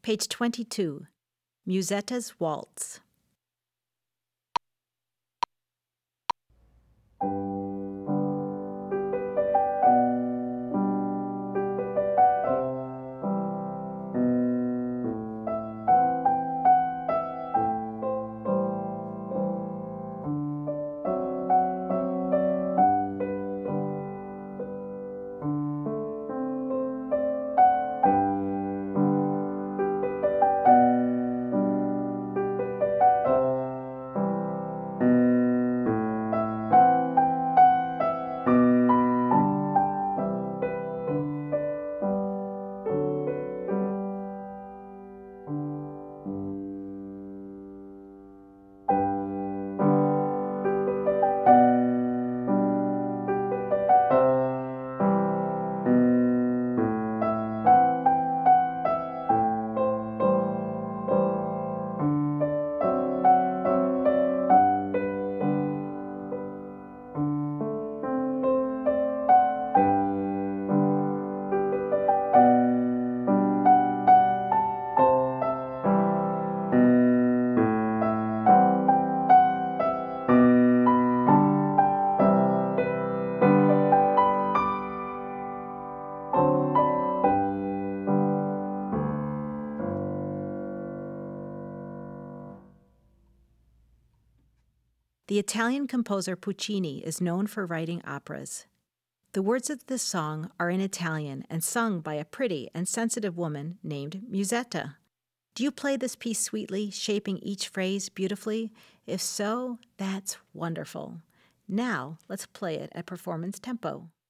Page 22, Musetta's Waltz. The Italian composer Puccini is known for writing operas. The words of this song are in Italian and sung by a pretty and sensitive woman named Musetta. Do you play this piece sweetly, shaping each phrase beautifully? If so, that's wonderful. Now, let's play it at performance tempo.